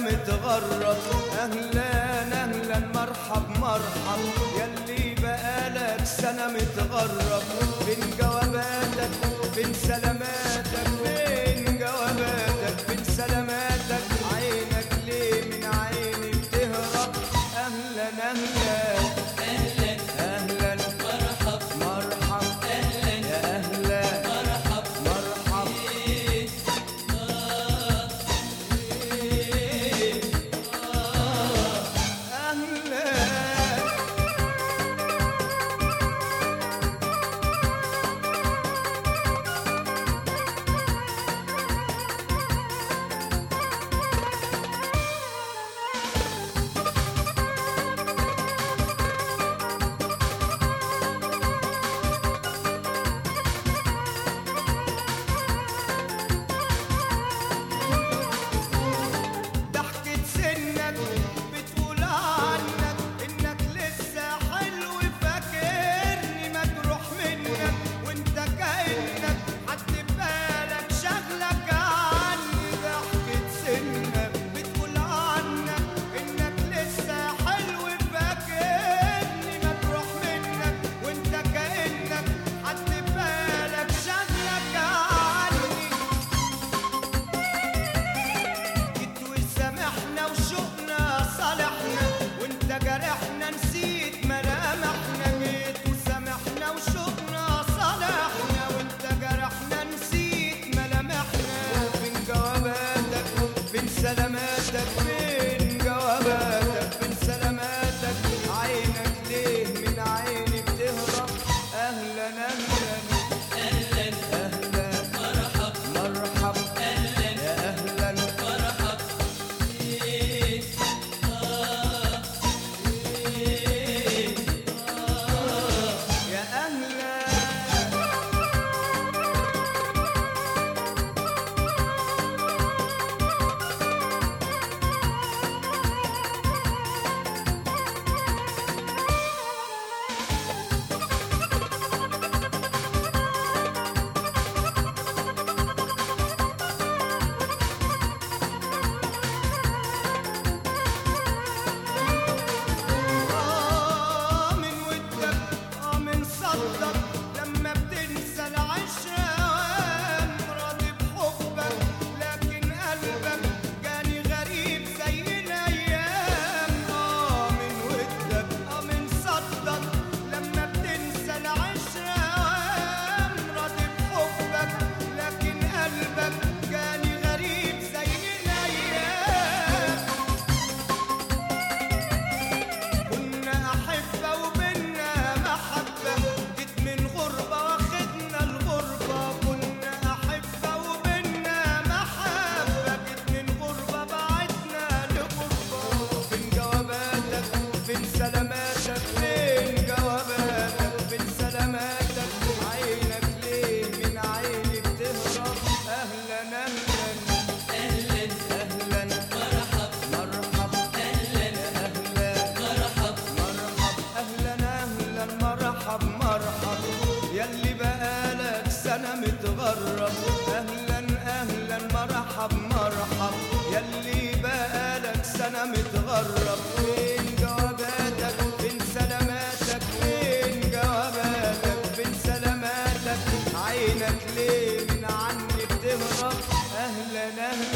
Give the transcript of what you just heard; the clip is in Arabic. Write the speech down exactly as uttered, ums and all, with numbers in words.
متغرب. اهلا اهلا مرحب مرحب ياللي بقالك سنة متغرب. فين جواباتك فين سلاماتك فين جواباتك فين سلاماتك عينك ليه من عيني بتهرب. اهلا اهلا اهلا اهلا مرحب مرحب اهلا يا اهلا مرحب مرحب إيه آه إيه آه اهلا ضحكة سنك بتقول عنك انك لسه حلو فاكرني مجروح منك وانت كأنك حد ببالك شغلك عني. ضحكة سنك بتقول عنك انك لسه حلو فاكرني مجروح منك وانت كأنك حد ببالك شغلك عني. جيت وسامحنا وشوقنا صالحنا وانت جرحنا نسيت ملامحنا. جيت وسامحنا وشوقنا صالحنا وانت جرحنا نسيت ملامحنا. فين جواباتك فين سلاماتك فين جواباتك فين سلاماتك عينك ليه من عيني بتهرب. اهلا اهلا اهلا اهلا مرحب مرحب اهلا يا اهلا مرحب إيه آه إيه آه يا أهلا آه من ودك آه من صدك لما بتنسى العشرة أوام راضي بحبك لكن قلبك جاني غريب زي الأيام. آه من ودك آه من صدك لما بتنسى العشرة أوام راضي بحبك لكن قلبك جاني غريب زي الأيام. كنا أحبة وبينا محبة جيت من غربة واخدنا الغربة. كنا أحبة وبينا محبة جيت من غربة بعدنا لغربة. فين جواباتك فين سلاماتك فين جواباتك فين سلاماتك عينك ليه من عيني بتهرب. أهلا أهلا اهلا أهلا مرحب مرحب اهلا يا أهلا مرحب مرحب اهلا اهلا مرحب مرحب ياللي بقالك سنة متغرب. اهلا اهلا مرحب مرحب ياللي بقالك سنة متغرب. فين جواباتك فين سلاماتك فين جواباتك فين سلاماتك عينك ليه من عني بتهرب. اهلا اهلا